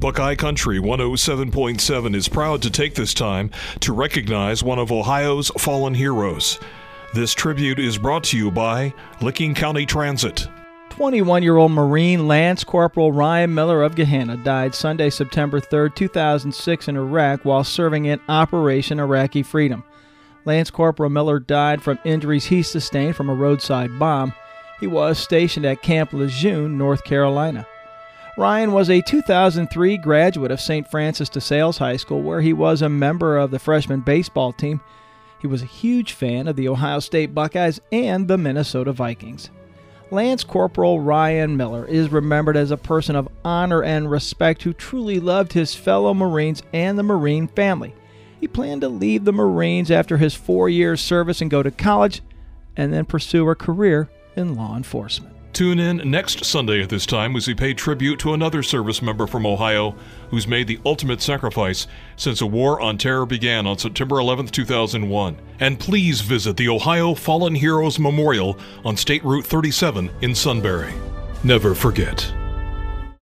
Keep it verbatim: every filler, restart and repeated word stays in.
Buckeye Country one oh seven point seven is proud to take this time to recognize one of Ohio's fallen heroes. This tribute is brought to you by Licking County Transit. twenty-one-year-old Marine Lance Corporal Ryan Miller of Gehenna died Sunday, September third, two thousand six in Iraq while serving in Operation Iraqi Freedom. Lance Corporal Miller died from injuries he sustained from a roadside bomb. He was stationed at Camp Lejeune, North Carolina. Ryan was a two thousand three graduate of Saint Francis de Sales High School, where he was a member of the freshman baseball team. He was a huge fan of the Ohio State Buckeyes and the Minnesota Vikings. Lance Corporal Ryan Miller is remembered as a person of honor and respect who truly loved his fellow Marines and the Marine family. He planned to leave the Marines after his four years service and go to college and then pursue a career in law enforcement. Tune in next Sunday at this time as we pay tribute to another service member from Ohio who's made the ultimate sacrifice since a war on terror began on September eleventh, two thousand one. And please visit the Ohio Fallen Heroes Memorial on State Route thirty-seven in Sunbury. Never forget,